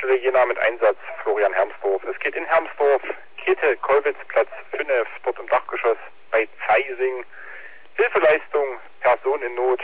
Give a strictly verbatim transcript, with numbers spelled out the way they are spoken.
Feuerwehrstelle Jena mit Einsatz Florian Hermsdorf. Es geht in Hermsdorf, Käthe Kollwitz, Platz fünf, dort im Dachgeschoss bei Zeising. Hilfeleistung, Person in Not,